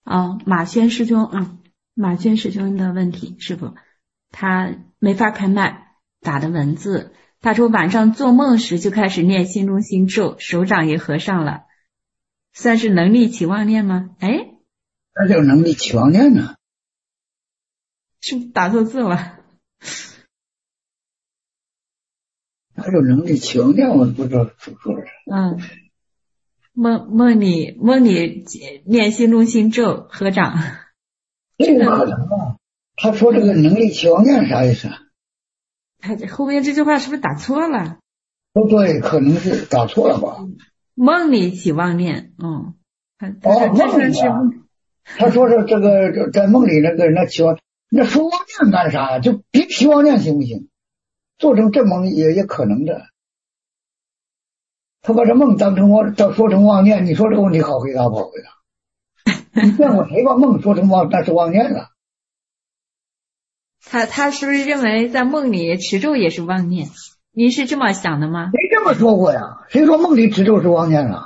马轩师兄，马轩师兄的问题，师父，他没法开麦，打的文字，他说晚上做梦时就开始念心中心咒，手掌也合上了，算是能力起妄念吗？ 那叫能力起妄念呢？ 是不是打错字了？ 那叫能力起妄念，我不知道怎么说的。 梦里念心中心咒合掌， 这个可能啊。他说这个能力起妄念啥意思啊？ 他后面这句话是不是打错了？ 对，可能是打错了吧。 梦里起妄念， 梦里啊。他说是这个在梦里那起妄，那说妄念干啥呀？就别起妄念行不行？做成这梦也可能的。他把这梦当成说成妄念，你说这个问题好回答不好回答？你见过谁把梦说成那是妄念了？ 他是不是认为在梦里持咒也是妄念？您是这么想的吗？ 谁这么说过呀？谁说梦里持咒是妄念了？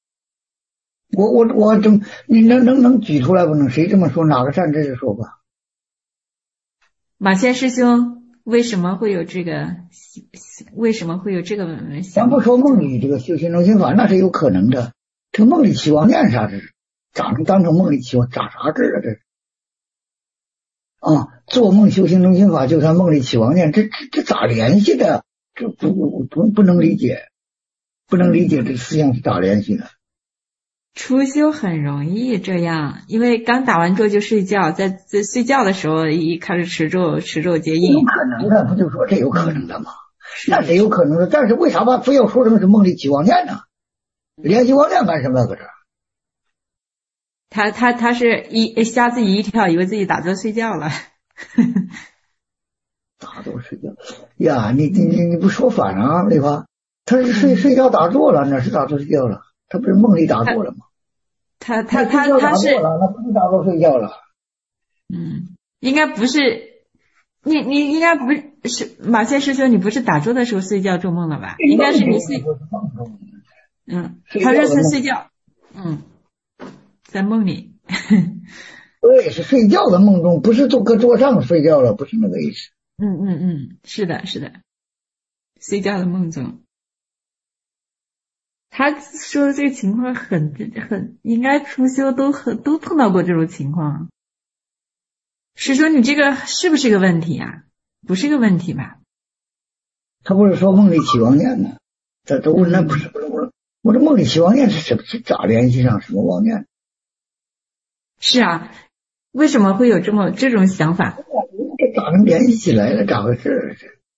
你能举出来不能？谁这么说？哪个善知识说过？ 马先师兄，为什么会有这个咱不说梦里这个修心中心法，那是有可能的。这个梦里起妄念啥是当成梦里起妄长啥字啊？这是做梦修心中心法就算梦里起妄念，这咋联系的？这不能理解，不能理解这思想是咋联系的。 初修很容易这样，因为刚打完咒就睡觉，在睡觉的时候一开始持咒结印， 有可能的，不就说这有可能的吗？那是有可能的，但是为啥吧非要说成是梦里起妄念呢？联系妄念干什么搁这？ 他是瞎自己一跳，以为自己打坐睡觉了。 打坐睡觉呀？你不说反了对吧？他是睡觉打坐了，哪是打坐睡觉了？他不是梦里打坐了吗？ 他是那不是打坐睡觉了。 应该不是，你应该不是马先师兄，你不是打坐的时候睡觉做梦了吧？应该是你睡，他这是睡觉，在梦里。 对，是睡觉的梦中，不是坐搁桌上睡觉了，不是那个意思。 是的，睡觉的梦中。他说的这个情况很应该初修都碰到过这种情况。师兄，你这个是不是个问题啊？不是个问题吧？ 他不是说梦里起妄念呢？这问那不是我这梦里起妄念是咋联系上什么妄念？ 是啊，为什么会有这种想法？ 这咋能联系起来了？咋回事？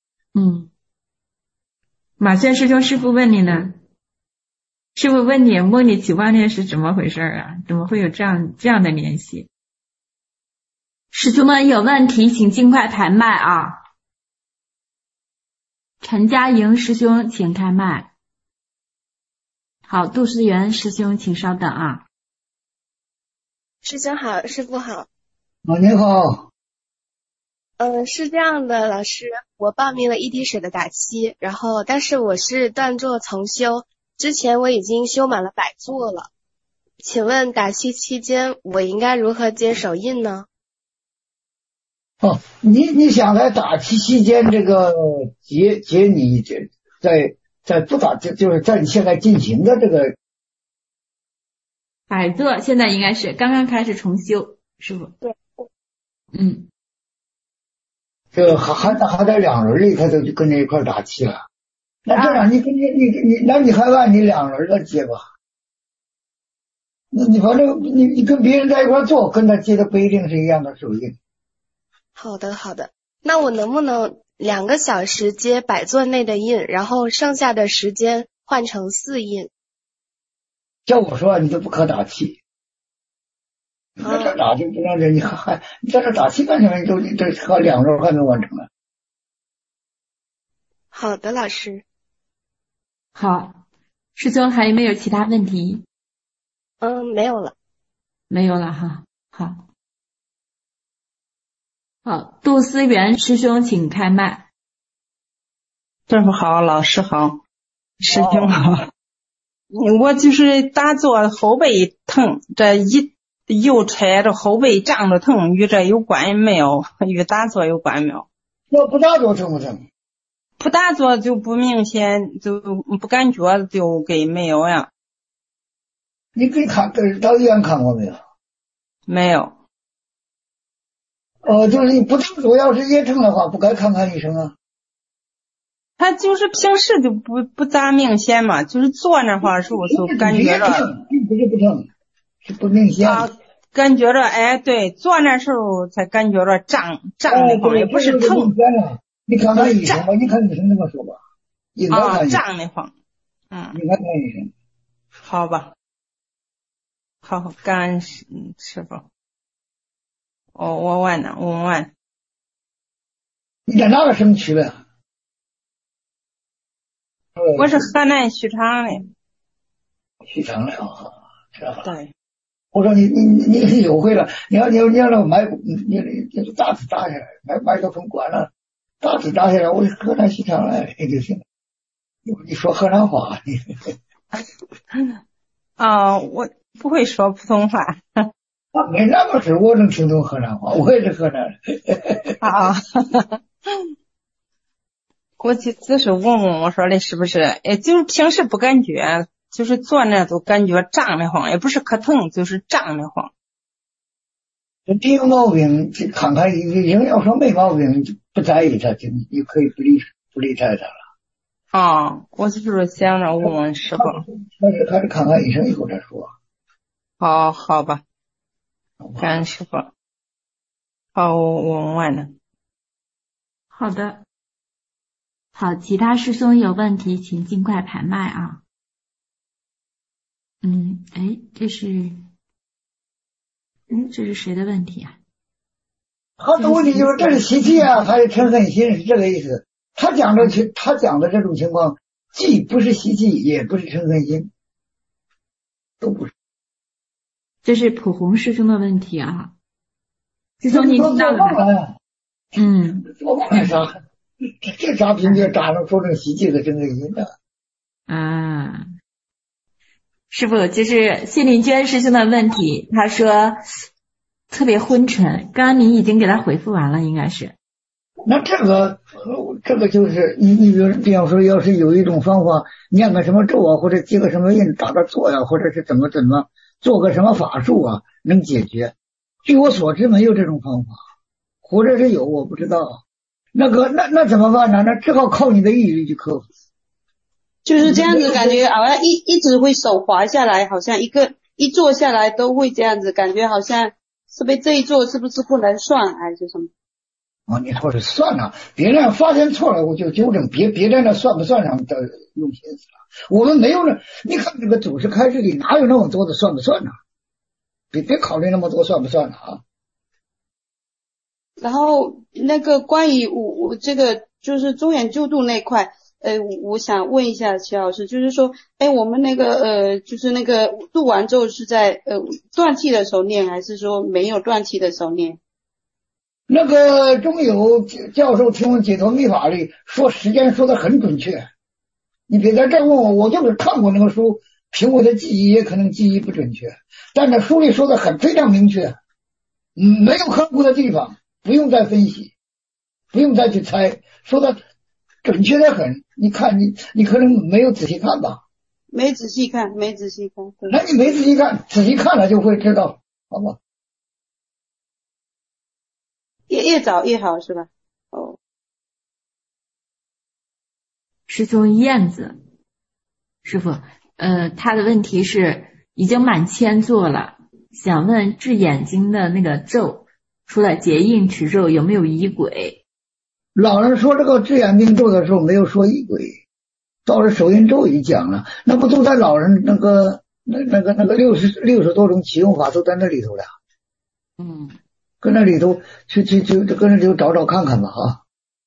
马轩师兄，师父问你呢？师父问你梦里起妄念是怎么回事啊？怎么会有这样的联系？师兄们有问题请尽快排麦啊！陈佳莹师兄请开麦。好，杜思源师兄请稍等啊。 师兄好，师父好。 你好。 是这样的，老师，我报名了一滴水的打七，但是我是断坐重修，之前我已经修满了100座了，请问打七期间我应该如何接手印呢？ 你想在打七期间这个结你在不打就是在你现在进行的这个 100座，现在应该是刚刚开始重修，师父。 对。 这个还在2轮里，他就跟着一块打七了。那这样你还按你2轮的接吧。你反正你跟别人在一块做，跟他接的不一定是一样的手印。 好的，那我能不能2个小时接100座内的印，然后剩下的时间换成4印？ 叫我说你就不可打气。你在这打就不让人，你在这打气干什么？你这和2轮还没完成了。 好的，老师。 好，师兄还有没有其他问题？ 没有了。 没有了哈。好，杜思源师兄请开麦。 师父好，老师好，师兄好。我就是打坐后背疼，这邮差的后背胀着疼，与这有关没有？与打坐有关没有？ 要不打坐疼不疼？ 不打坐就不明显，就不感觉，就给没有呀。 你到医院看过没有？ 没有。 就是你不打坐，要是也疼的话，不该看看医生啊。 他就是平时就不咋明显嘛，就是坐那会儿时候就感觉着， 并不是不疼，是不明显啊，感觉着哎，对，坐那时候才感觉着胀那会儿，也不是疼。 你看看医生吧，你看医生怎么说吧。应该看医生。 胀那会儿， 应该看医生。 好吧，好，感恩师傅。我问完。 你在哪个省区的？ 我是河南许昌的。 许昌的啊，是吧？ 对。 我说你有回了，你要那买你大字打下来，买个封关了，大字打下来，我河南许昌来就行了。你说河南话，你我不会说普通话。 没那么事，我能听懂河南话，我也是河南人。 我只是问我说的是不是？就是平时不感觉，就是坐那都感觉胀得慌，也不是可疼，就是胀得慌。 这有毛病，看看医生，要说没毛病，就不在意他，就你可以不理睬他了。 我就是想着问问师傅。 还是看看医生以后再说。 好吧。感恩师傅。好，我问完了。 好的。好，其他师兄有问题请尽快排麦啊。这是谁的问题啊？ 他的问题就是这是习气啊，还是嗔恨心，是这个意思。他讲的这种情况，既不是习气，也不是嗔恨心，都不是。 这是普红师兄的问题啊。师兄您听到了吗？ 做梦了啥？这啥凭借咋能说成习气和嗔恨心呢？ 师父，就是谢林娟师兄的问题，他说特别昏沉，刚刚您已经给他回复完了，应该是。 那这个就是你比方说，要是有一种方法，念个什么咒啊，或者接个什么印，打个坐呀，或者是怎么做个什么法术啊，能解决。据我所知，没有这种方法，或者是有，我不知道。那怎么办呢？那只好靠你的毅力去克服。 就是这样子，感觉好像一直会手滑下来，好像一坐下来都会这样子，感觉好像是被这一坐是不是不能算还是什么？ 你说是算了，别人发现错了我就纠正，别在那算不算上的用心思了。我们没有人，你看这个祖师开示里哪有那么多的算不算呢？别考虑那么多算不算了啊。 然后那个关于我这个就是中原救度那块，我想问一下齐老师，就是说，我们那个就是那个度完之后是在断气的时候念，还是说没有断气的时候念？ 那个中有教授听闻解脱密法里说时间说的很准确，你别在这问我就是看过那个书，凭我的记忆也可能记忆不准确，但那书里说的非常明确，没有含糊的地方，不用再分析，不用再去猜，说的准确的很。你看你可能没有仔细看吧？ 没仔细看。对， 那你没仔细看，仔细看了就会知道，好吧？ 越早越好是吧？ 师兄燕子师傅，他的问题是已经满千座了，想问治眼睛的那个咒，除了结印持咒有没有仪轨？ 老人说这个治眼病咒的时候没有说仪轨，倒是手印咒也讲了，那不都在老人那个60多种启用法都在那里头了。跟那里头去跟那里头找找看看吧啊。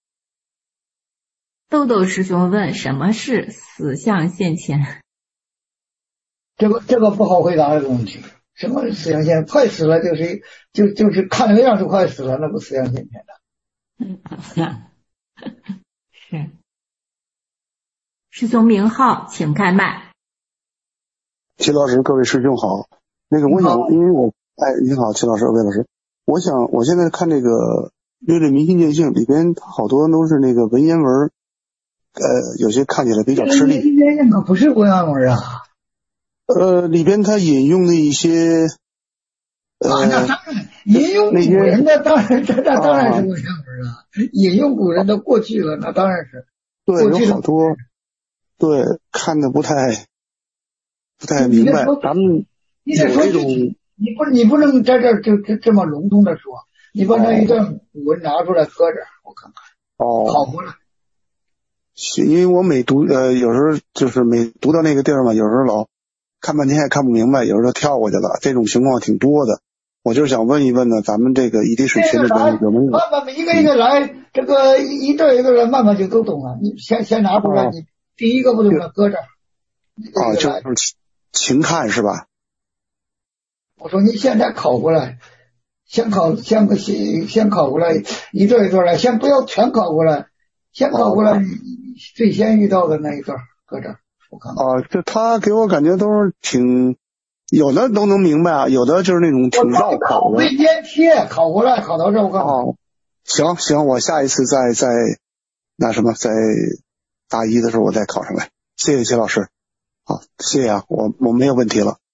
豆豆师兄问什么是死相现前？ 这个不好回答这个问题。什么死相现前？快死了就是看那个样子快死了，那不死相现前的。 是。师兄名号请开麦。 齐老师，各位师兄好。那个我想，因为哎，你好，齐老师，魏老师，我现在看这个略略明心见性里边好多都是那个文言文，有些看起来比较吃力。 明心见性可不是文言文啊。 里边他引用的一些， 那当然，引用古人的当然是文言文啊，引用古人的过去了，那当然是。 对，有好多，对，看的不太明白。咱们有这种， 你不能在这么笼统的说，你把那一段古文拿出来搁这儿，我看看。考过了。 因为我每读有时候就是每读到那个地儿嘛，有时候老看半天也看不明白，有时候跳过去了，这种情况挺多的。我就是想问一问呢，咱们这个一滴水群里边有没有？ 慢慢一个一个来，这个一段一个来，慢慢就都懂了。你先拿出来，你第一个不懂了，搁这儿。 就是勤看是吧？ 我说你现在考过来，先考过来，一段一段来，先不要全考过来，先考过来，你最先遇到的那一段搁这儿，我看看。 这他给我感觉都是挺。有的都能明白啊，有的就是那种挺绕口的。 未粘贴考过来，考到这我看。 行，我下一次再那什么，在大一的时候我再考上来。谢谢齐老师，好，谢谢啊，我没有问题了。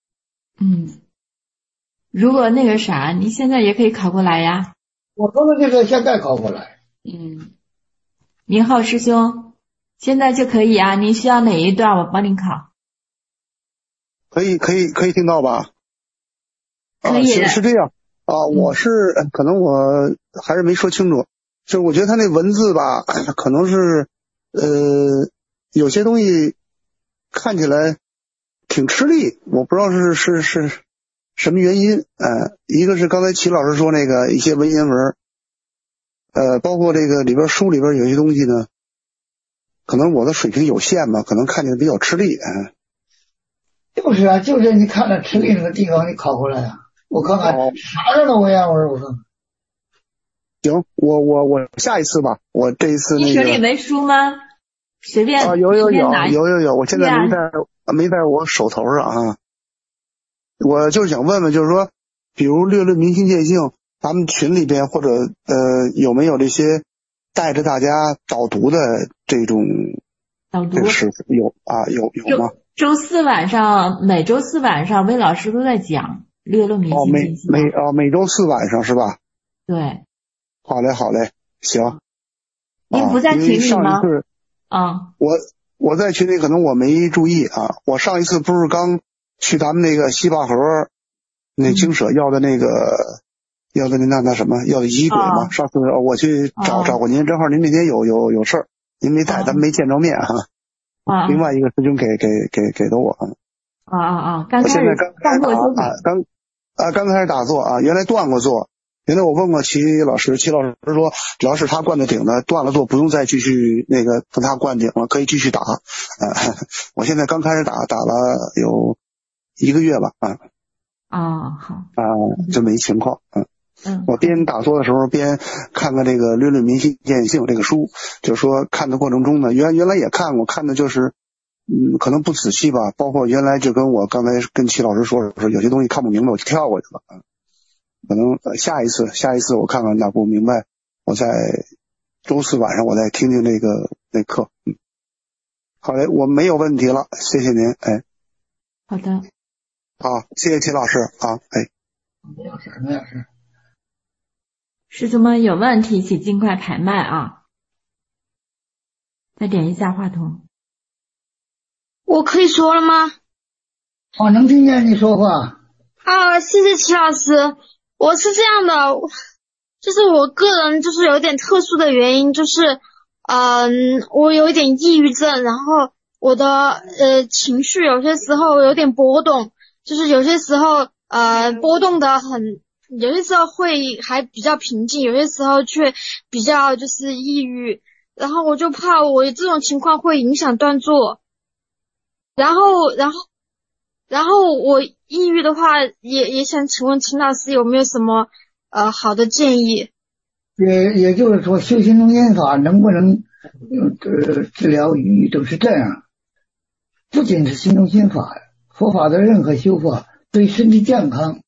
如果那个啥，你现在也可以考过来呀。 我说的这个现在考过来。 您好，师兄，现在就可以啊。您需要哪一段，我帮您考。 可以听到吧？ 可以的。 是这样啊，我是可能我还是没说清楚，就是我觉得他那文字吧，可能是有些东西看起来挺吃力，我不知道是什么原因。一个是刚才齐老师说那个一些文言文，包括这个里边书里边有些东西呢，可能我的水平有限吧，可能看起来比较吃力。 就是啊，就是你看了吃力那个地方，你考过来啊。我看看啥样的文言文，我看看。 行，我下一次吧，我这一次那个。 你手里没书吗？随便有，我现在没在我手头上啊。我就是想问问，就是说，比如略略明心见性，咱们群里边或者有没有这些带着大家导读的这种这个师傅有吗？ 每周四晚上魏老师都在讲略略明心见性。 每周四晚上是吧？ 对。 好嘞，行。 您不在群里吗？ 我在群里，可能我没注意啊。我上一次不是刚去咱们那个西坝河那精舍要的那什么要的仪轨嘛。上次我去找过您，正好您那天有事儿，您没在，咱们没见着面哈。另外一个师兄给的我。 刚才刚开始打坐啊，原来断过坐。原来我问过齐老师说，只要是他灌的顶的，断了坐不用再继续那个跟他灌顶了，可以继续打。我现在刚开始打了有1个月吧。 好。 这么一情况。我边打坐的时候边看看这个略略明心见性这个书，就是说看的过程中呢，原来也看过，看的就是可能不仔细吧，包括原来就跟我刚才跟齐老师说有些东西看不明白我就跳过去了。可能下一次我看看哪不明白，我在周四晚上我再听听那课。好嘞，我没有问题了，谢谢您。 好的。 好，谢谢齐老师啊。 没有事。 师兄们有问题请尽快排麦啊。再点一下话筒。 我可以说了吗？ 能听见你说话。 谢谢齐老师。我是这样的，就是我个人就是有点特殊的原因，就是我有一点抑郁症，然后我的情绪有些时候有点波动，就是有些时候波动的很，有些时候会还比较平静，有些时候却比较就是抑郁，然后我就怕我这种情况会影响断坐，然后我抑郁的话也想请问秦老师有没有什么好的建议？ 也就是说修行中心法能不能治疗抑郁都是这样，不仅是心中心法，佛法的任何修法对身体健康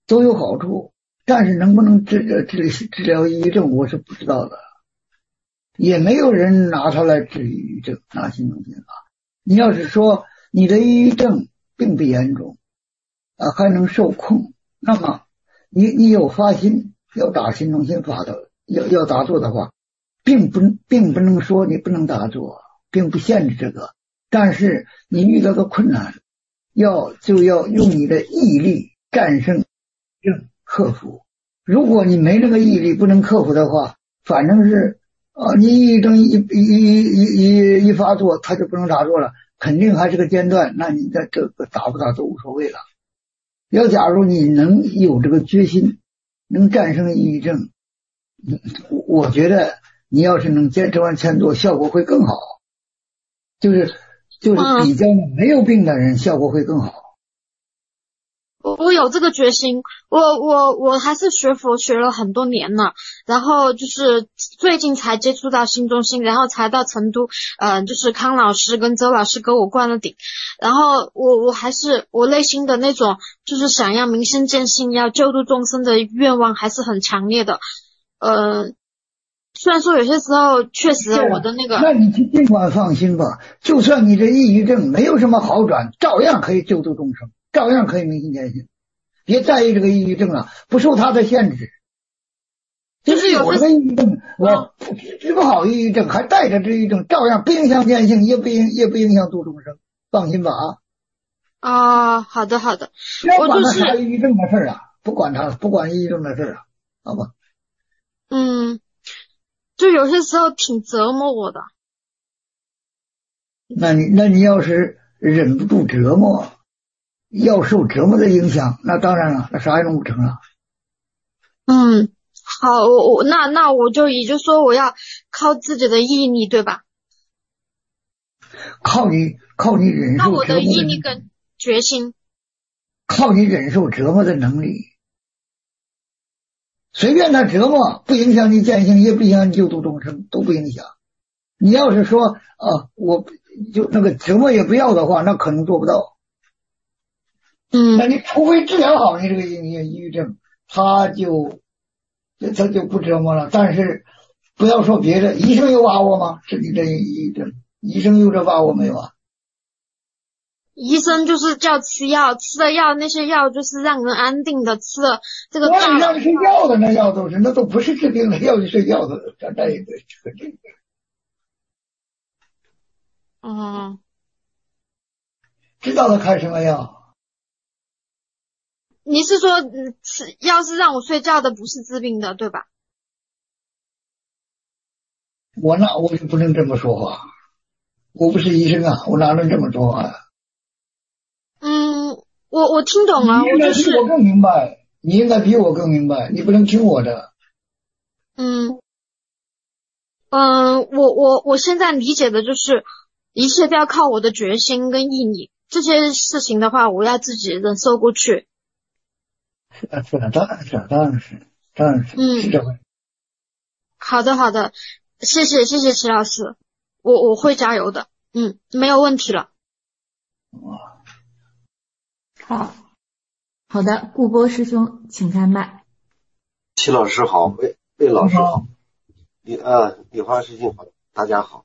都有好处，但是能不能治疗抑郁症我是不知道的，也没有人拿它来治抑郁症，拿心中心法。你要是说你的抑郁症并不严重还能受控，那么你有发心要打心中心法的，要打坐的话，并不能说你不能打坐，并不限制这个，但是你遇到的困难就要用你的毅力战胜克服。如果你没那个毅力不能克服的话，反正是你抑郁症一发作，他就不能打坐了，肯定还是个间断，那你的这个打不打都无所谓了。要假如你能有这个决心，能战胜抑郁症，我觉得你要是能坚持完前做，效果会更好。就是比较没有病的人效果会更好。 我有这个决心，我还是学佛学了很多年了，然后就是最近才接触到心中心，然后才到成都，就是康老师跟周老师给我灌了顶，然后我还是我内心的那种就是想要明心见性，要救度众生的愿望还是很强烈的，虽然说有些时候确实我的那个， 那你尽管放心吧，就算你这抑郁症没有什么好转，照样可以救度众生，照样可以明心见性。别在意这个抑郁症了，不受它的限制。 就是有这个抑郁症，我治不好抑郁症，还带着抑郁症，照样不影响见性，也不影响度众生，放心吧好的， 我就是抑郁症的事不管抑郁症的事好吧？ 就有些时候挺折磨我的。 那你要是忍不住折磨，要受折磨的影响，那当然了，那啥也弄不成了。 好，那我就也就是说我要靠自己的毅力，对吧？ 靠你忍受折磨的能力。 靠我的毅力跟决心。 靠你忍受折磨的能力。随便他折磨，不影响你见性，也不影响你救度众生，都不影响。你要是说我就那个折磨也不要的话，那可能做不到。那你除非治疗好你这个抑郁症，他就不折磨了。但是不要说别的，医生有把握吗？治你这抑郁症，医生有这把握没有啊？ 医生就是叫吃药，吃的药那些药就是让人安定的，吃的这个大脑睡觉的那药那都不是治病的药，就睡觉的这个。知道他开什么药？ 你是说吃药是让我睡觉的，不是治病的，对吧？ 我就不能这么说话，我不是医生啊，我哪能这么说话我听懂了，我就是我更明白，你应该比我更明白，你不能听我的。 我现在理解的就是一切都要靠我的决心跟毅力，这些事情的话我要自己忍受过去。 当然是是这回。 好的，谢谢齐老师，我会加油的，没有问题了。 好的，顾波师兄请开麦。 齐老师好，魏老师好，李华师兄好，大家好。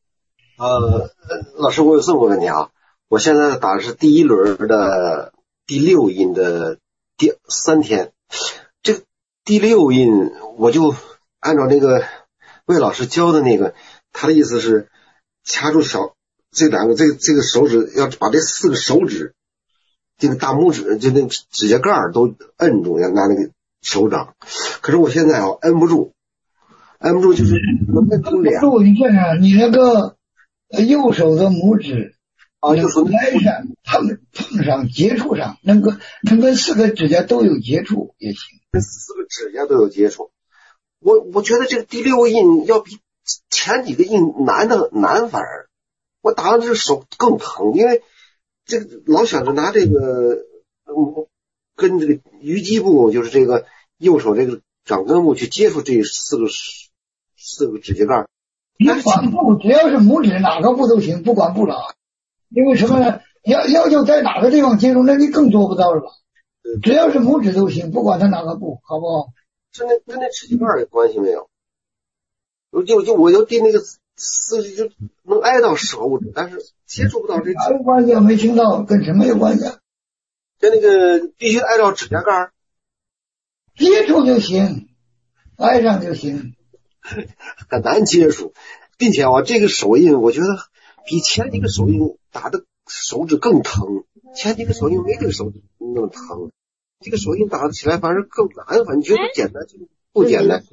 老师，我有这么个问题啊，我现在打的是第一轮的第6印的第3天，这个第6印我就按照那个魏老师教的那个，他的意思是掐住这两个这个手指，要把这4个手指，这个大拇指就那指甲盖都摁住，要拿那个手掌。可是我现在摁不住，就是能摁住俩。 你看看你那个右手的拇指就说来上碰上接触上，能跟4个指甲都有接触也行。 这4个指甲都有接触，我觉得这个第6印要比前几个印难反而。我打的这个手更疼，因为这个老想着拿这个跟这个鱼基部，就是这个右手这个掌根部去接触这4个指甲盖。 你反步只要是拇指哪个部都行，不管部了。因为什么呢？要就在哪个地方接触，那你更做不到了吧？ 只要是拇指都行，不管他哪个部，好不好？ 跟那指甲盖有关系没有？我就递那个刺就能挨到手，但是接触不到这。 哪有关系啊？没听到，跟什么有关系啊？ 跟那个必须挨到指甲盖， 接触就行，挨上就行。 很难接触，并且这个手印我觉得比前几个手印打的手指更疼，前几个手印没这个手指那么疼，这个手印打起来反而更难，反正觉得简单就不简单。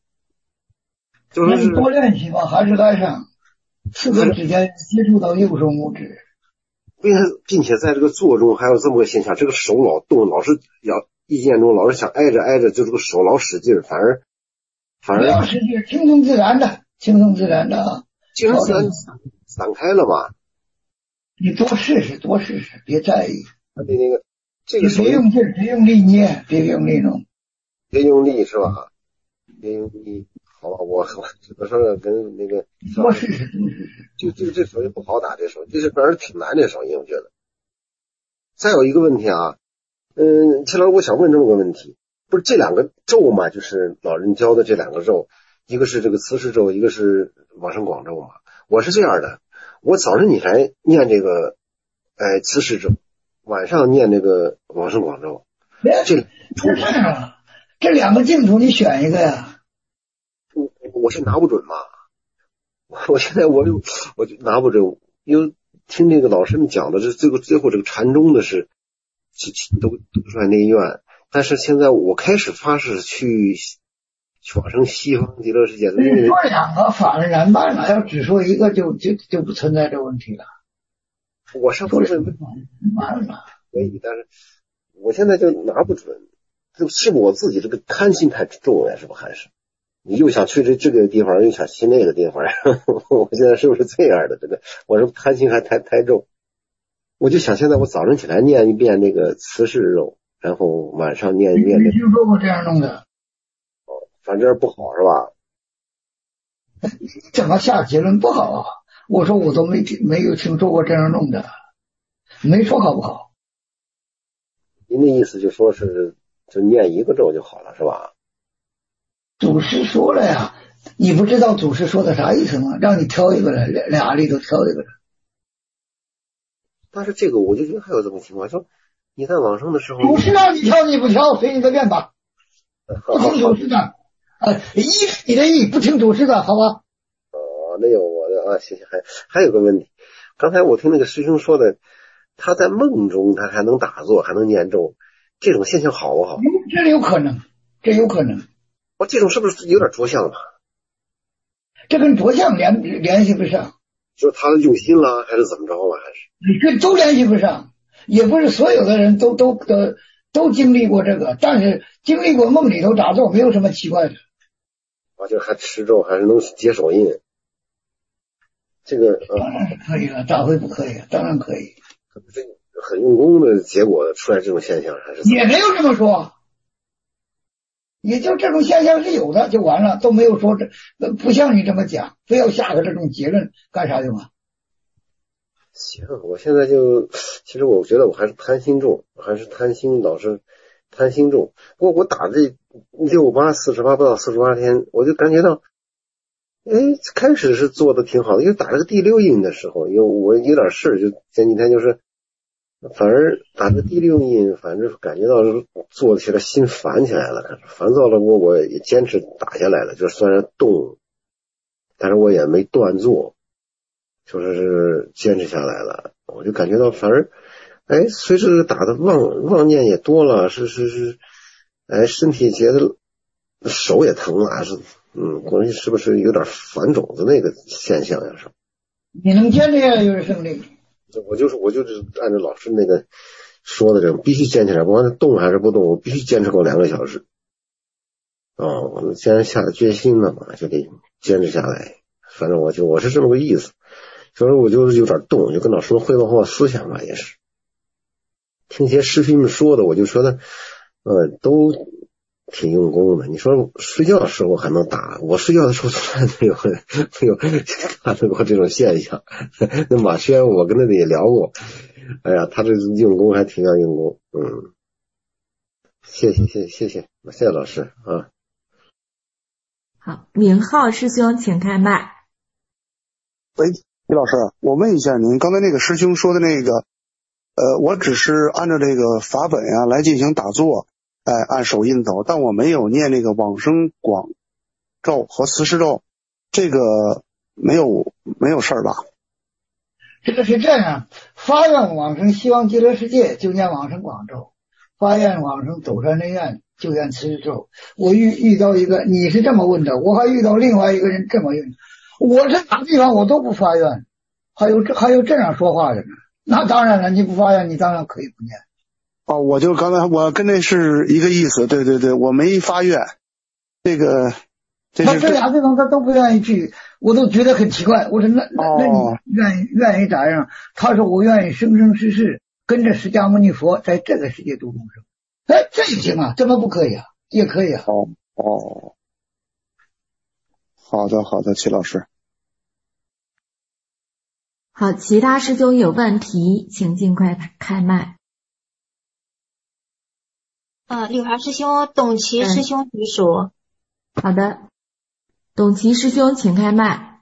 就是多练习吧，还是挨上4个指甲接触到右手拇指。 并且在这个坐中还有这么个现象，这个手老动，老是意见中老是想挨着，就这个手老使劲，反而不要使劲，轻松自然的啊，轻松自然散开了嘛。 你多试试，别在意。 对那个这个手别用劲，别用力捏，别用力弄， 别用力是吧？别用力。好吧，我只能说跟那个多试试。 就这手印不好打，这手这是反正挺难，这手印我觉得。再有一个问题啊，齐老师，我想问这么个问题，不是这两个咒嘛，就是老人教的这两个咒，一个是这个慈氏咒，一个是往生广咒嘛。我是这样的，我早上你来念这个慈氏咒，晚上念这个往生广咒。 这两个净土你选一个呀。 我是拿不准嘛，我现在我就拿不准，因为听那个老师们讲的是最后这个禅宗的是都出来内院，但是现在我开始发誓去往生西方极乐世界的。 你说两个法门难办了，要只说一个就不存在这问题了。 我上次是完了可以，但是我现在就拿不准，是不是我自己这个贪心太重呀？是不还是？你又想去这个地方，又想去那个地方，我现在是不是这样的？这个我是贪心还太重，我就想现在我早上起来念一遍那个慈氏咒，然后晚上念一遍。 没听说过这样弄的？ 反正不好是吧？ 怎么下结论不好啊？我说我都没有听说过这样弄的，没说好不好？ 您的意思就说是就念一个咒就好了是吧？ 祖师说了呀，你不知道祖师说的啥意思吗？让你挑一个人，俩里头挑一个人。 但是这个我就觉得还有这种情况，说你在往生的时候， 祖师让你挑你不挑，随你的便吧。不听祖师的，依你的意，不听祖师的，好吧？ 那有我的啊，谢谢。还有个问题，刚才我听那个师兄说的，他在梦中他还能打坐，还能念咒，这种现象好不好？ 这有可能。 这种是不是有点着相吧？ 这跟着相联系不上， 就是他的用心了，还是怎么着了？还是这都联系不上，也不是所有的人都经历过这个，但是经历过梦里头打坐，没有什么奇怪的。 就还持咒，还是能解手印，这个当然是可以了，咋会不可以？当然可以。 这很用功的结果出来这种现象，还是也没有这么说。也就这种现象是有的就完了，都没有说不像你这么讲，非要下个这种结论干啥用啊？ 行，我现在其实我觉得我还是贪心重，老是贪心重。不过我打这48不到48天，我就感觉到，开始是做的挺好的，因为打这个第6印的时候，因为我有点事，就前几天就是反而打这第6印，反正感觉到做起来心烦起来了，烦躁了我也坚持打下来了，就虽然动，但是我也没断做，就是坚持下来了。我就感觉到反而随着打的妄念也多了，是身体觉得手也疼了，关键是不是有点反种子那个现象呀？是你能坚持下来就是胜利。 我就是按照老师那个说的这种，必须坚持下来，不管动还是不动，我必须坚持够2个小时。我既然下了决心了嘛，就得坚持下来。反正我是这么个意思。所以我就是有点动，就跟老师们汇报我思想吧，也是。听些师兄们说的，我就说的，都挺用功的。你说睡觉的时候还能打，我睡觉的时候从来没有看到过这种现象。那马轩我跟他也聊过，哎呀，他这用功还挺像用功， 谢谢老师啊。 好，明浩师兄请开麦。 喂，李老师，我问一下您，刚才那个师兄说的那个，我只是按照这个法本啊来进行打坐，按手印走，但我没有念那个往生广咒和慈氏咒，这个没有事儿吧？ 这个是这样，发愿往生西方极乐世界就念往生广咒，发愿往生走山内院就念慈氏咒。我遇到一个，你是这么问的，我还遇到另外一个人这么问，我这哪个地方我都不发愿，还有这样说话的呢？那当然了，你不发愿，你当然可以不念。 哦，我就刚才我跟那是一个意思，对，我没发愿， 他这俩地方他都不愿意去，我都觉得很奇怪。我说那你愿意咋样？他说我愿意生生世世跟着释迦牟尼佛在这个世界度众生。哎，这也行啊，怎么不可以啊？也可以啊。 哦，好的，齐老师。 好，其他师兄有问题，请尽快开麦。 柳华师兄，董琦师兄举手。 好的，董琦师兄请开麦。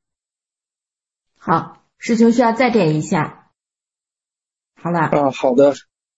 好，师兄需要再点一下。好了。 好的。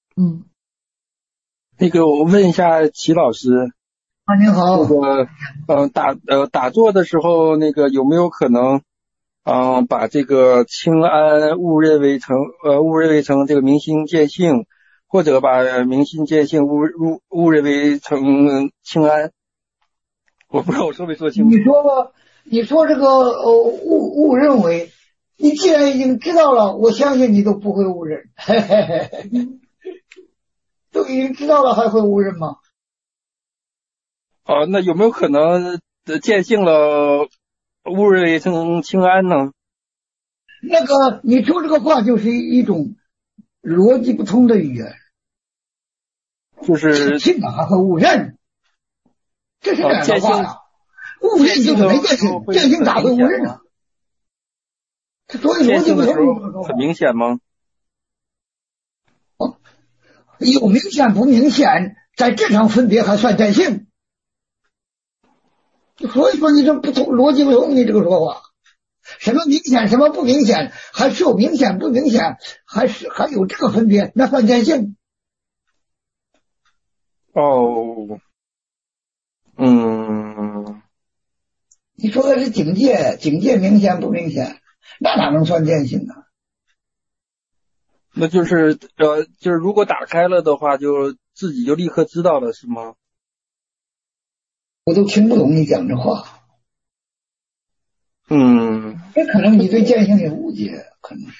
那个我问一下齐老师。 您好。 那个打坐的时候，那个有没有可能把这个清安误认为成这个明心见性，或者把明心见性误认为成清安？我不知道我说没说清楚。 你说这个误认为，你既然已经知道了，我相信你都不会误认。都已经知道了还会误认吗？ 那有没有可能见性了误认为成清安呢？ 那个你说这个话就是一种逻辑不通的语言， 就是信了还会误认，这是两个话呀。误认就是没见性，见性咋会误认呢？所以逻辑不通。 很明显吗？ 有明显不明显，在这场分别还算见性。所以说你这不通，逻辑不通，你这个说话。什么明显什么不明显，还是有明显不明显，还有这个分别，那算见性。你说的是境界明显不明显，那哪能算见性啊？ 那就是如果打开了的话，就自己就立刻知道了，是吗？ 我都听不懂你讲这话。这可能你对见性有误解，可能是。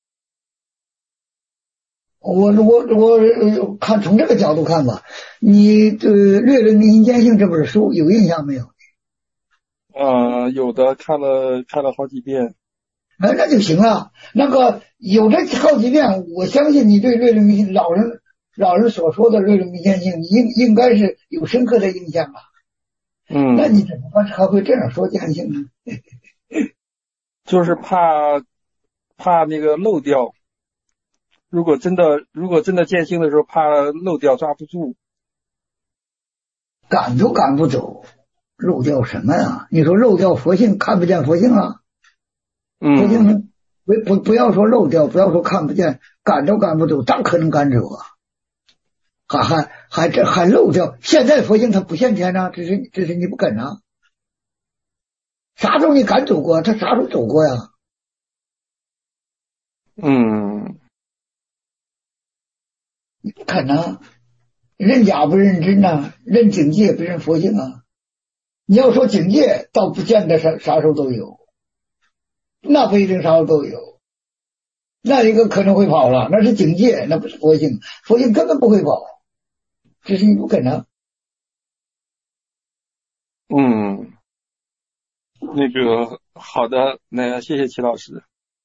我看从这个角度看吧，你略论明心见性这本书有印象没有？ 有的，看了好几遍。 那就行了。那个有这好几遍，我相信你对略论明心老人所说的略论明心见性，应该是有深刻的印象了。那你怎么还会这样说见性呢？ 就是怕那个漏掉。如果真的见性的时候，怕漏掉，抓不住。 赶都赶不走，漏掉什么呀？你说漏掉佛性，看不见佛性啊？佛性不要说漏掉，不要说看不见，赶都赶不走，咋可能赶走啊？还漏掉？现在佛性它不现前啊，这是你不跟啊？啥时候你赶走过？他啥时候走过呀？你不可能，认假不认真啊，认境界不认佛性啊。你要说境界，倒不见得啥时候都有，那不一定啥时候都有。那一个可能会跑了，那是境界，那不是佛性，佛性根本不会跑，这是你不可能。 那个好的，那谢谢齐老师。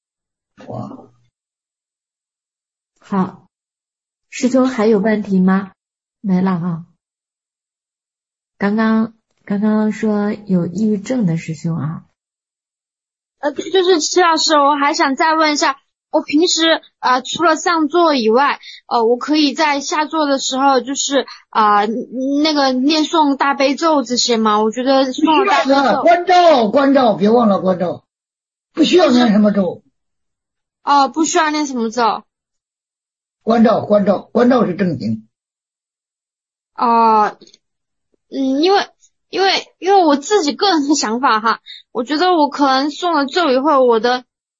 好，师兄还有问题吗？没了啊。刚刚说有抑郁症的师兄啊。 就是齐老师，我还想再问一下， 我平时除了上座以外，我可以在下座的时候就是那个念诵大悲咒这些吗？我觉得诵了大悲咒。 关照，别忘了关照，不需要念什么咒。 不需要念什么咒。 关照是正行。 因为我自己个人的想法哈，我觉得我可能诵了咒以后，我的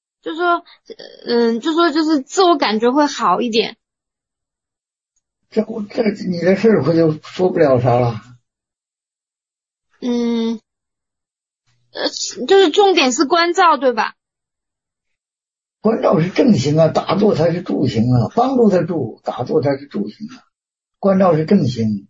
就是自我感觉会好一点。 这你的事我就说不了啥了。 就是重点是关照，对吧？ 关照是正行啊，打坐才是助行啊，帮助他助，打坐才是助行啊，关照是正行。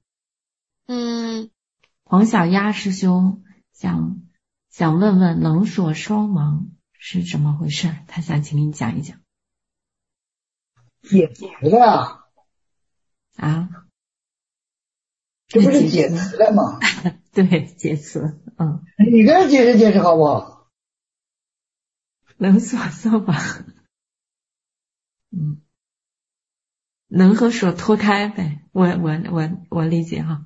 黄小丫师兄想问问冷锁双盲是怎么回事，他想请您讲一讲。 解词了这不是解词了吗？ 对，解词。 你给他解释好不好？ 冷锁双盲，能和锁脱开呗，我理解哈。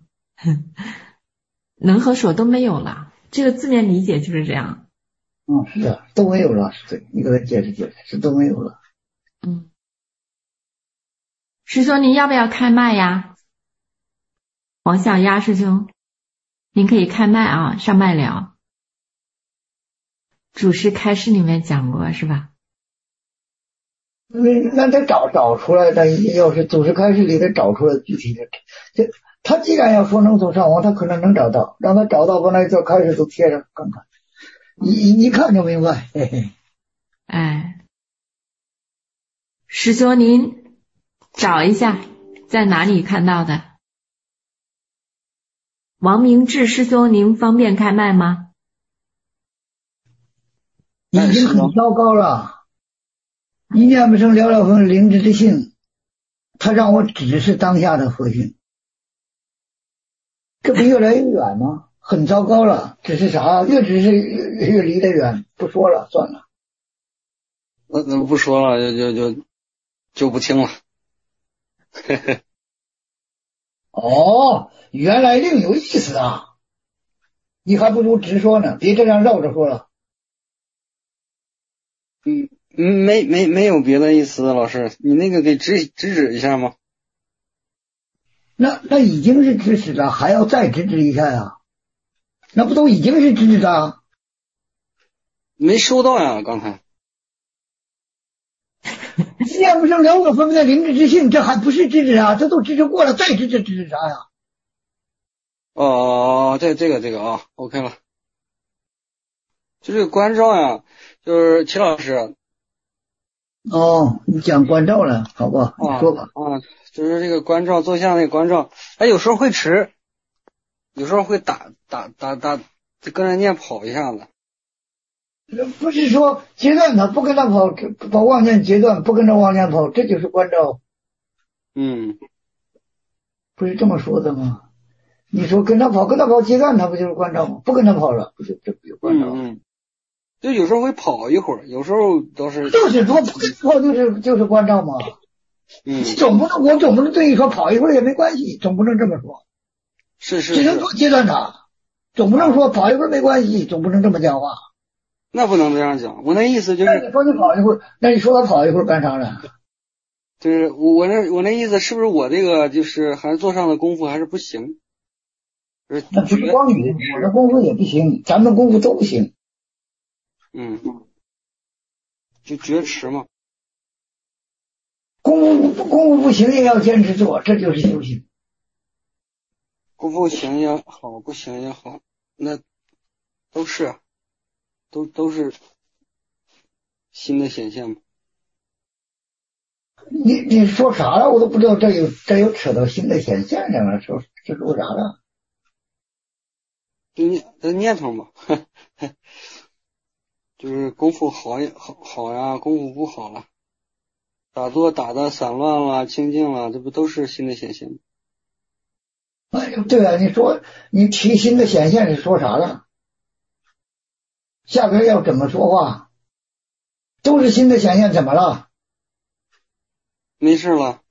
能和锁都没有了，这个字面理解就是这样。 是的，都没有了，对，你给他解释是都没有了。 师兄您要不要开麦呀？黄小丫师兄，您可以开麦啊，上麦聊。祖师开示里面讲过是吧？ 那得找出来，但要是祖师开示里得找出来具体的。他既然要说能走上网，他可能能找到，让他找到把那个开始都贴上看看，一看就明白。嘿嘿。 师兄您找一下在哪里看到的。王明志师兄您方便开麦吗？ 已经很糟糕了，一念不生了了分灵知之性，他让我只是当下的核心，这不越来越远吗？很糟糕了，只是啥？越只是越离得远，不说了，算了。 那不说了，就不听了。 原来另有意思啊！你还不如直说呢，别这样绕着说了。 没有别的意思，老师，你那个给指一下吗？ 那已经是指使了，还要再指一下呀？那不都已经是指指的？ 没收到呀，刚才。 念不生了我分不的灵智之性，这还不是指指啊？这都指指过了，再指指啥呀？ 这个啊 ，OK 了。就这个关照呀，就是齐老师。 你讲关照了，好吧？你说吧。 就是这个关照，坐下那个关照，有时候会迟，有时候会打，就跟着念跑一下子。 不是说截断他，不跟他跑，把妄念截断，不跟着妄念跑，这就是关照。不是这么说的吗？你说跟他跑截断他，不就是关照吗？不跟他跑了，这不就关照？ 就有时候会跑一会儿，有时候都是。 就是说不跟他跑就是关照嘛。我总不能对你说跑一会儿也没关系，总不能这么说。 是。 只能说截断他，总不能说跑一会儿没关系，总不能这么讲话。 那不能这样讲，我那意思就是。 那你说你跑一会儿，那你说他跑一会儿干啥呢？ 就是我那意思是不是我这个就是还坐上的功夫还是不行？ 那不是光你，我的功夫也不行，咱们功夫都不行。 就觉迟嘛。 功夫不行也要坚持做，这就是修行。 功夫行也好，不行也好，那都是新的显现嘛。 你说啥了？我都不知道这有扯到新的显现上了，说啥了？ 念头嘛，就是功夫好呀，功夫不好了，打坐打的散乱了，清净了，这不都是新的显现吗？ 对啊，你说你提新的显现是说啥了？下边要怎么说话？都是新的显现，怎么了？ 没事了，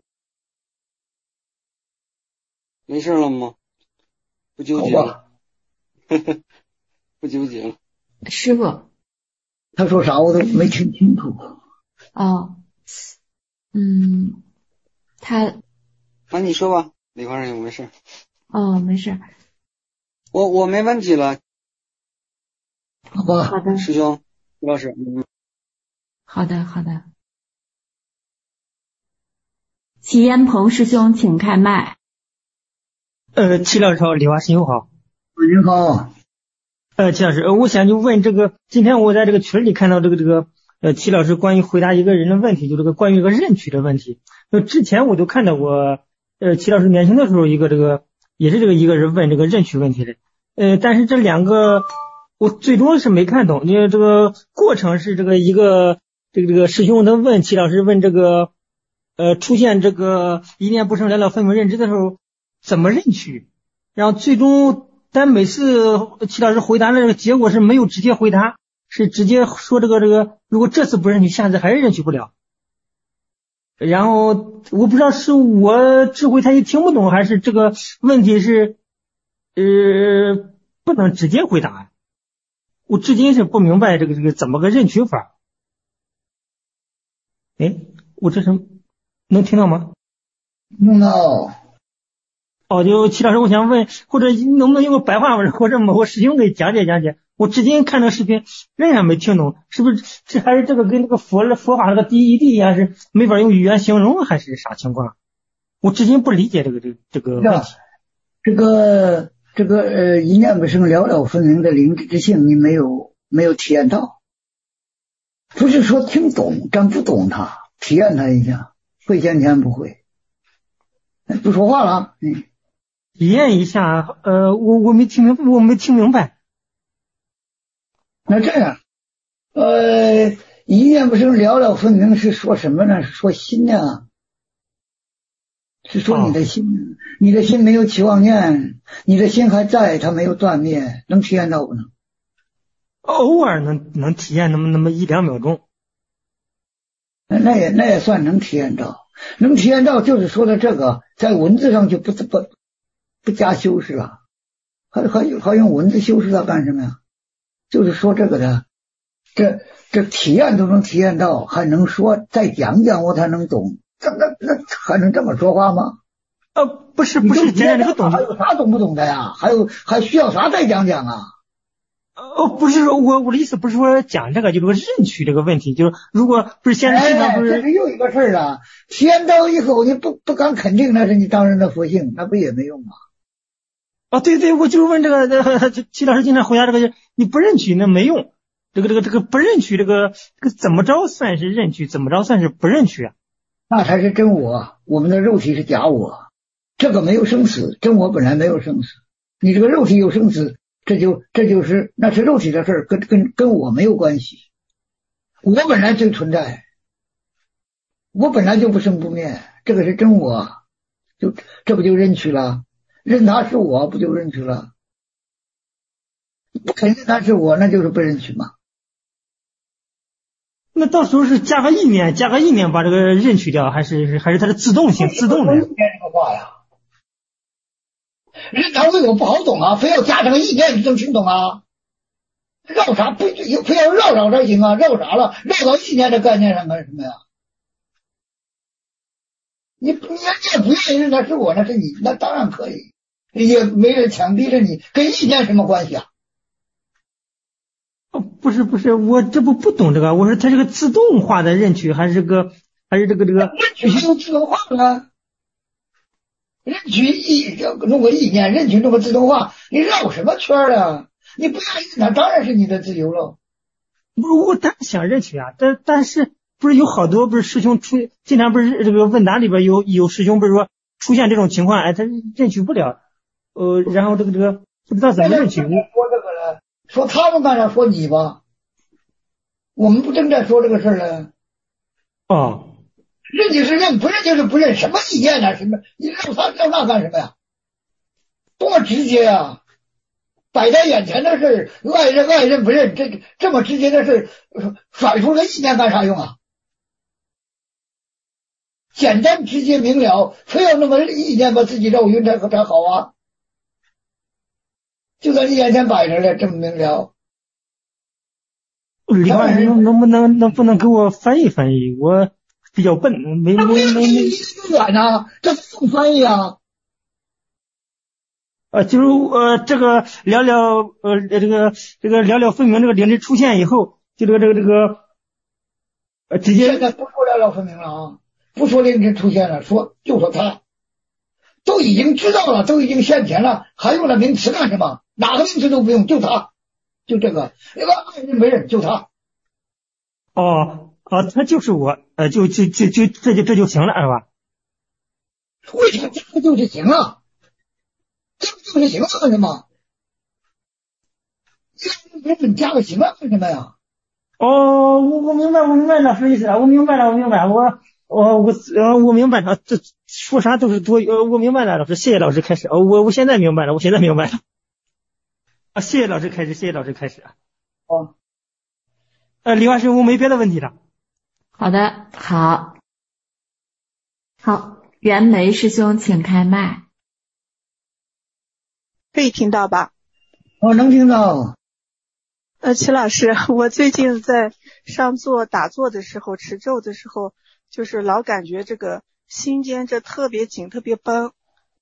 没事了吗？不纠结了，不纠结了。 师傅， 他说啥我都没听清楚。 哦， 那你说吧，李光人，没事。 哦，没事。 我没问题了。 好吧。 好的。 师兄，李老师。 好的。齐烟鹏师兄，请开麦。 齐老师好，李华师兄好。 您好。 齐老师，我想就问这个，今天我在这个群里看到这个齐老师关于回答一个人的问题，就这个关于这个认取的问题。之前我都看到过，齐老师年轻的时候也是一个人问这个认取问题的，但是这两个我最终是没看懂，因为这个过程是这个师兄的问齐老师问这个出现这个一念不生了了分明认知的时候怎么认取，然后最终但每次齐老师回答的这个结果是没有直接回答，是直接说这个如果这次不认取，下次还是认取不了。然后我不知道是我智慧他也听不懂，还是这个问题是不能直接回答。我至今是不明白这个怎么个认取法。我这是能听到吗？ 能到。 就齐老师，我想问，或者能不能用个白话文，或者某个师兄给讲解。我至今看这个视频仍然没听懂，是不是这还是这个跟这个佛法那个第一谛一样，是没法用语言形容，还是啥情况？我至今不理解这个问题。 这个一念不生了了分明的灵之性，你没有体验到，不是说听懂，咱不懂它，体验它一下，会先前不会，不说话了。 体验一下，我没听明白。 那这样，一念不生了了分明是说什么呢？是说心呢？是说你的心，你的心没有起妄念，你的心还在，它没有断灭，能体验到不能？ 偶尔能体验那么1-2秒钟。 那也算能体验到，能体验到就是说的这个，在文字上就不加修饰了，还用文字修饰它干什么呀？就是说这个的，这体验都能体验到，还能说再讲讲我才能懂，那还能这么说话吗？ 不是讲这个懂， 还有啥懂不懂的呀？还需要啥再讲讲啊？ 不是说我的意思不是说讲这个，就是认取这个问题，就是如果不是现在经常不是， 这是又一个事儿了。体验到以后你不敢肯定，那是你当人的佛性，那不也没用吗？ 对，我就问这个齐老师经常回答这个，你不认取那没用，这个不认取这个怎么着算是认取，怎么着算是不认取啊？ 那才是真我，我们的肉体是假我，这个没有生死，真我本来没有生死，你这个肉体有生死，这就是那是肉体的事儿，跟我没有关系，我本来就存在，我本来就不生不灭，这个是真我，这不就认取了？认他是我，不就认取了？不肯认他是我，那就是不认取嘛。 那到时候是加个意念把这个认取掉，还是它是自动的？ 这个话呀，认他为我不好懂啊，非要加上个意念你就听懂啊？绕啥不非要绕才行啊？绕啥了？绕到意念的概念上干什么呀？你也不愿意认他是我，那是你，那当然可以，也没人强逼着你，跟意念什么关系啊？ 不是，我这不懂这个，我说它是个自动化的认取，还是这个认取是用自动化的，认取弄个意念，认取弄个自动化，你绕什么圈啊？你不愿意那当然是你的自由了。 不是，我当然想认取啊，但是不是有好多不是师兄经常不是这个问答里边有师兄不是说出现这种情况，他认取不了，然后这个不知道怎么认取。 说这个了，说他们干啥？说你吧，我们不正在说这个事儿呢。认就是认，不认就是不认，什么意见啊？什么你绕那干什么呀？多直接啊！摆在眼前的事，爱认不认，这么直接的事，甩出个意见干啥用啊？ 简单直接明了，非要那么意念把自己绕晕才好啊。就在你眼前摆着了，这么明了。 李老师能不能给我翻译翻译？我比较笨，没远呐，这不用翻译啊。 就是这个了了分明这个灵智出现以后，就这个直接现在不说了了分明了啊，不说灵智出现了，就说他都已经知道了，都已经现前了，还用了名词干什么？哪个名词都不用，就他，就这个，那个爱人没人，就他。 他就是我，这就行了，是吧？ 为啥这就是行了？这就是行了干什么？你加个行了干什么呀？ 我明白老师意思了，我明白了，我明白了，这说啥都是多余，我明白了，老师，谢谢老师开始，我现在明白了，谢谢老师开始，李老师，我没别的问题了。 好的，好，袁梅师兄请开麦。 可以听到吧？ 能听到。 齐老师，我最近在上座打坐的时候，持咒的时候，就是老感觉这个心间这特别紧，特别绷。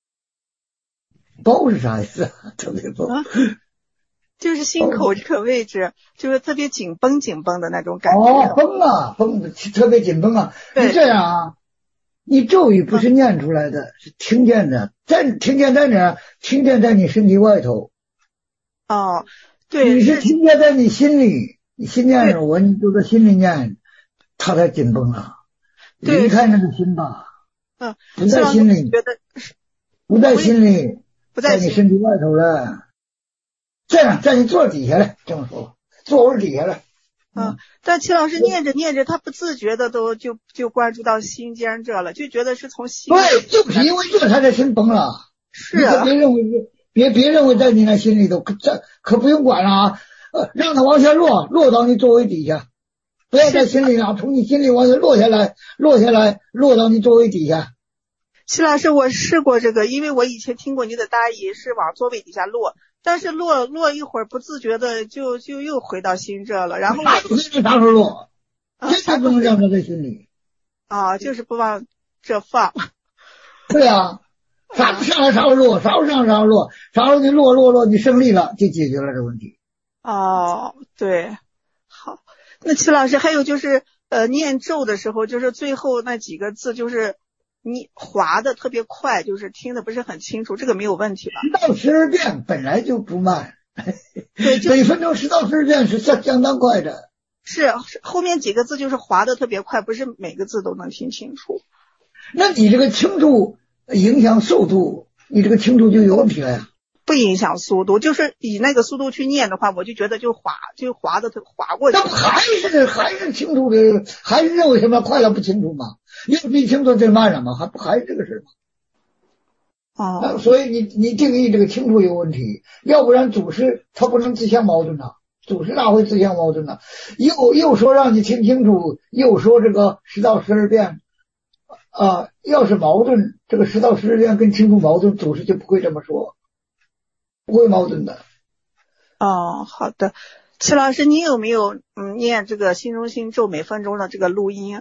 绷是啥意思？特别绷。 就是心口这个位置，就是特别紧绷的那种感觉。 绷特别紧绷啊！你这样啊，你咒语不是念出来的，是听见的。听见在哪？听见在你身体外头。 对。 你是听见在你心里，你心念着我，你就在心里念，它才紧绷啊。离开那个心吧。不在心里。不在心里，在你身体外头了。这样，在你座底下来，这么说，座位底下来。 但齐老师念着，他不自觉的就关注到心间这了，就觉得是从心。 对，就是因为这他的心崩了。 是啊。 别认为在你那心里头，这可不用管了啊！让它往下落到你座位底下，不要在心里了，从你心里往下落下来，落到你座位底下。 齐老师，我试过这个，因为我以前听过您的答疑是往座位底下落。但是落一会儿不自觉的就又回到心这了，然后啥时候落？绝对不能让他在心里。 就是不往这放。 对啊，啥时候上来啥时候落，啥时候上来啥时候落，啥时候你落你胜利了，就解决了这问题。 对，好。那齐老师还有就是念咒的时候，就是最后那几个字就是你滑的特别快，就是听的不是很清楚，这个没有问题吧 ？10到12遍本来就不慢， 对， 每分钟10到12遍是相当快的。 是后面几个字就是滑的特别快，不是每个字都能听清楚。 那你这个清楚影响速度，你这个清楚就有问题了呀。 不影响速度，就是以那个速度去念的话，我就觉得就滑的滑过去。 那不还是清楚的，还是认为什么快了不清楚吗？又比清楚最慢了吗？还是这个事吗？所以你定义这个清楚有问题，要不然祖师他不能自相矛盾呐。祖师哪会自相矛盾呢？又说让你听清楚，又说这个10到12遍要是矛盾，这个10到12遍跟清楚矛盾，祖师就不会这么说，不会矛盾的。 好的。齐老师，你有没有念这个心中心咒每分钟的这个录音？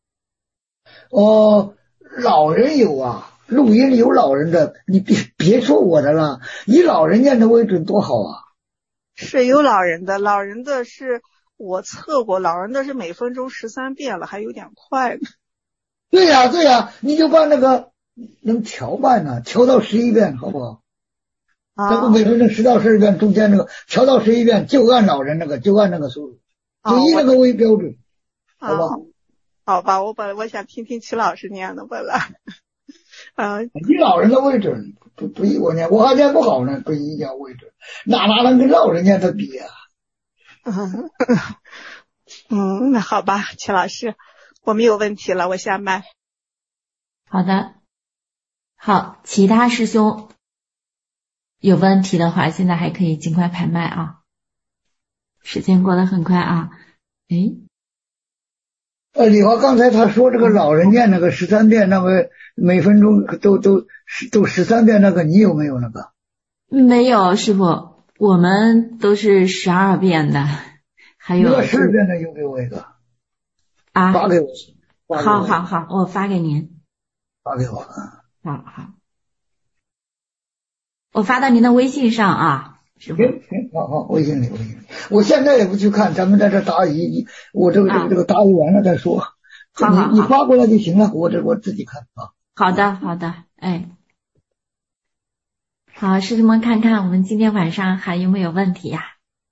老人有啊，录音有老人的，你别说我的了，以老人念的为准多好啊。 是有老人的是我测过，老人的是每分钟13遍了，还有点快呢。 对呀，你就把那个能调慢呢，调到11遍好不好？这个每分钟10到12遍，中间那个调到11遍，就按老人那个，就按那个速度，就以那个为标准，好吧？ 好吧，我想听听齐老师念的本来。 以老人的为准，不以我念，我还念不好呢，不以讲为准，哪能跟老人念的比啊？ 那好吧，齐老师，我没有问题了，我下麦。 好的，好，其他师兄有问题的话，现在还可以尽快排麦啊，时间过得很快啊。 李华刚才他说这个老人念那个13遍，那么每分钟都13遍，那个你有没有那个？ 没有，师傅，我们都是12遍的，还有 12遍的又给我一个啊， 发给我。 好，我发给您。 发给我。 好，我发到您的微信上啊。 行，好，微信里。我现在也不去看，咱们在这答疑，我这个答疑完了再说。 好， 你发过来就行了，我自己看啊。 好的，哎，好，师兄们看看我们今天晚上还有没有问题呀？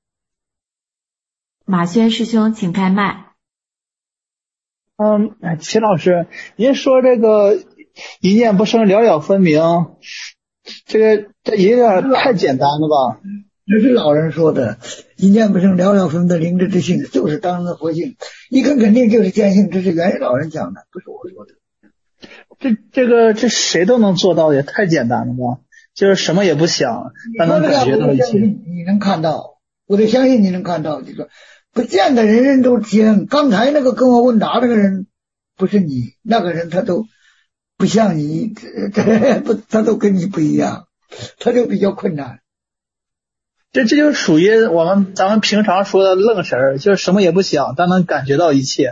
马轩师兄，请开麦。 齐老师，您说这个一念不生，了了分明，这有点太简单了吧？ 这是老人说的，一念不生，了了分明的灵智之性，就是当的活性，一根肯定就是见性，这是原老人讲的，不是我说的。 这谁都能做到，也太简单了吧？就是什么也不想，但能感觉到一切。 你能看到，我得相信你能看到。就说不见得人人都听。刚才那个跟我问答那个人不是你，那个人他都不像你，他都跟你不一样，他就比较困难。 这就属于咱们平常说的愣神儿，就是什么也不想，但能感觉到一切。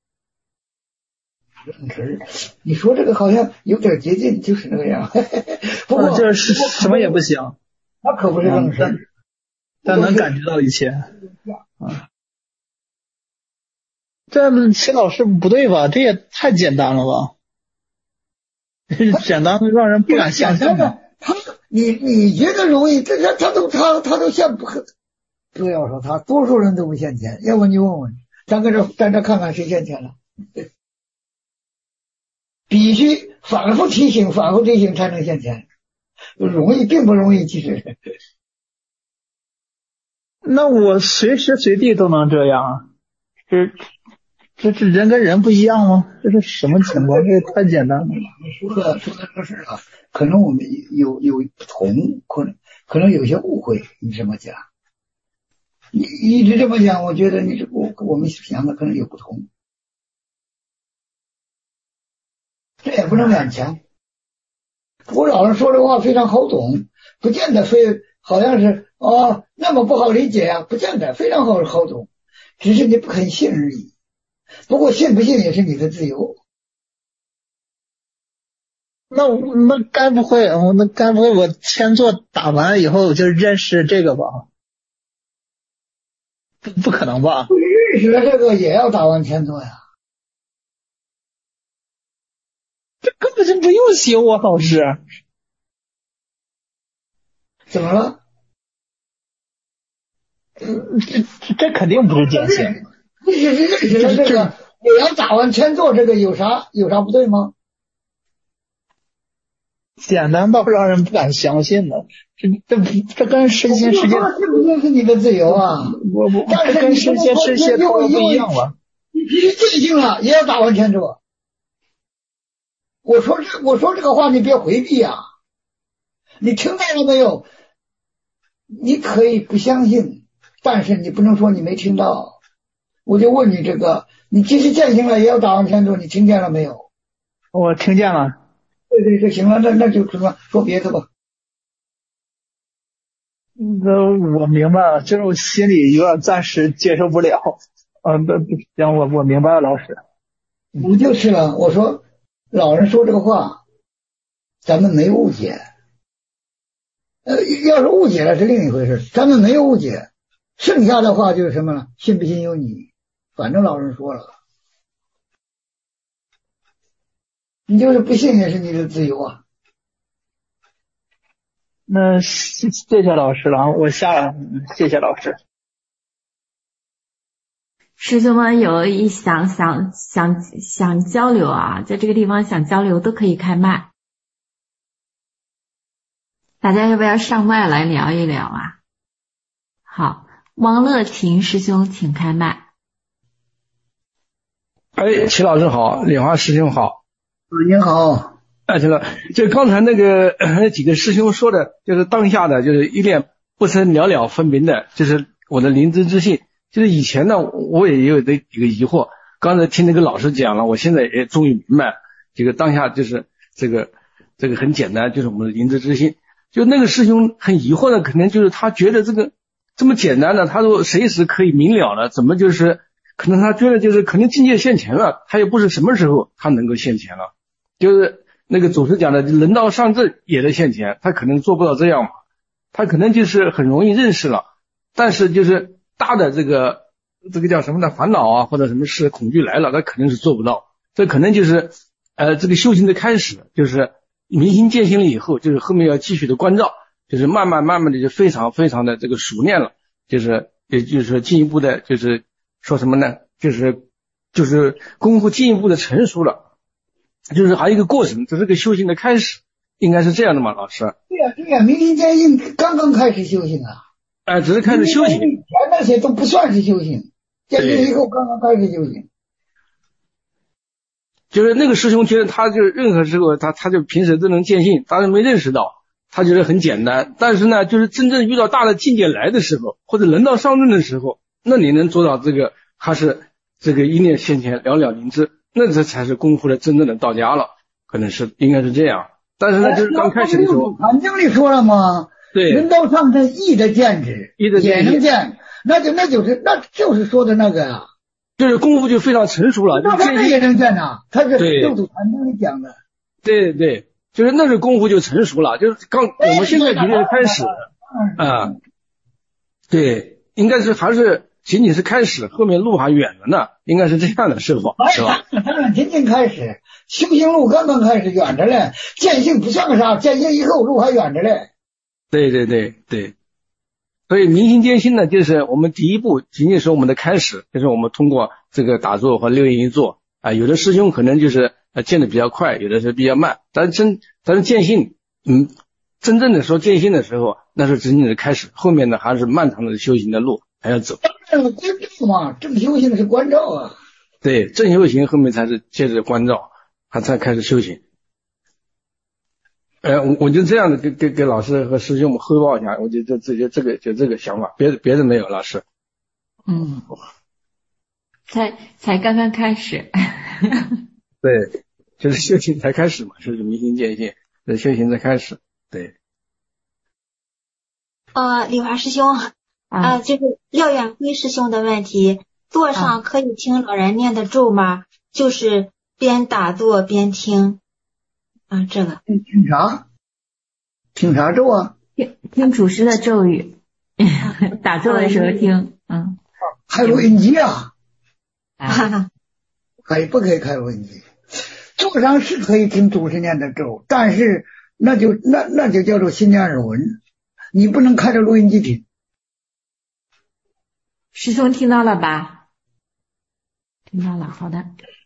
愣神儿，你说这个好像有点接近，就是那个样。不过就是什么也不想， 那可不是愣神儿， 但能感觉到一切。这齐老师不对吧？这也太简单了吧？简单的让人不敢相信。 你觉得容易？他都现不要说他，多数人都不现钱。要不你问问，咱这看看谁现钱了。必须反复提醒才能现钱，容易并不容易。其实， 那我随时随地都能这样，这人跟人不一样吗？这是什么情况？这太简单了。 说的这事啊，可能我们有不同，可能有些误会。你这么讲，你一直这么讲，我觉得我们想的可能有不同。这也不能勉强。我老人说的话非常好懂，不见得非好像是那么不好理解啊，不见得非常好懂，只是你不肯信而已。不过信不信也是你的自由。 那该不会我签座打完以后我就认识这个吧？不可能吧？ 认识了这个也要打完签座呀。 这根本就不用修啊，老师。 怎么了？ 这肯定不是坚信。 这个也要打完签座，这个有啥不对吗？ 简单到让人不敢相信的，这跟身心世界是你的自由啊！ 这跟身心世界不一样了。 你必须尽兴了，也要打完签座。我说这个话你别回避啊！你听到了没有？你可以不相信，但是你不能说你没听到。我就问你这个，你即使践行了也要打完签座，你听见了没有？ 我听见了。 对，这行了，那就什么说别的吧。 我明白了，就是我心里有点暂时接受不了。行，我明白了，老师。 不就是了？我说老人说这个话，咱们没误解。要是误解了是另一回事，咱们没有误解。剩下的话就是什么呢？信不信由你，反正老人说了，你就是不信也是你的自由啊。 那谢谢老师了，我下了，谢谢老师。 师兄们有想交流啊，在这个地方想交流都可以开麦，大家要不要上麦来聊一聊啊？好，汪乐婷师兄请开麦。 齐老师好，莲花师兄好。 您好。 这个就刚才那几个师兄说的，就是当下的就是一念不生了了分明的，就是我的灵知之性。就是以前呢，我也有这几个疑惑， 刚才听那个老师讲了，我现在也终于明白，这个当下就是这个很简单，就是我们的灵知之心。就那个师兄很疑惑的，可能就是他觉得这个这么简单的，他说随时可以明了了，怎么就是可能他觉得就是可能境界现前了，他也不是什么时候他能够现前了，就是那个祖师讲的人道上正也在现前，他可能做不到这样嘛，他可能就是很容易认识了，但是就是大的这个叫什么呢，烦恼啊或者什么事恐惧来了，他肯定是做不到。这可能就是这个修行的开始，就是明心见性了以后，就是后面要继续的关照，就是慢慢的就非常非常的这个熟练了，就是也就是说进一步的就是说什么呢，就是功夫进一步的成熟了，就是还有一个过程，这是个修行的开始，应该是这样的嘛，老师？ 对呀，明心见性刚刚开始修行啊。 只是开始修行，以前那些都不算是修行，见性以后刚刚开始修行。 就是那个师兄觉得他就是任何时候他就平时都能见性，当然没认识到，他觉得很简单。但是呢，就是真正遇到大的境界来的时候，或者人道上正的时候，那你能做到这个，还是这个一念现前，了了灵知，那这才是功夫的真正的到家了，可能是应该是这样。但是呢，就是刚开始的时候， 禅经里说了吗？ 对， 人道上正意的见知，也能见，那就是说的那个呀。 就是功夫就非常成熟了， 那他也能见呐，他是六祖坛经里讲的。 对对，就是那是功夫就成熟了，就是我们现在仅仅是开始啊，对，应该是还是仅仅是开始，后面路还远了呢，应该是这样的，师傅是吧？ 仅仅开始，修行路刚刚开始，远着嘞，见性不算个啥，见性以后路还远着嘞。 对对对对。所以明心见性呢，就是我们第一步，仅仅是我们的开始，就是我们通过这个打坐和六印一坐啊，有的师兄可能就是见得比较快，有的是比较慢，但是见性，真正的说见性的时候，那是仅仅的开始，后面呢还是漫长的修行的路还要走。 关照嘛，正修行是关照啊。 对，正修行后面才是接着关照，他才开始修行。我就这样的给老师和师兄们汇报一下，我觉得这个想法，别的没有，老师。 才刚刚开始。 对，就是修行才开始嘛，就是明心见性，修行才开始。对。 李华师兄，就是廖远辉师兄的问题，坐上可以听老人念的咒吗？就是边打坐边听。这个听啥？听啥咒啊？ 听祖师的咒语，打坐的时候听。 开录音机啊？不可以开录音机？坐上是可以听祖师念的咒，但是那就叫做心念耳闻，你不能开着录音机听。 师兄听到了吧？听到了，好的。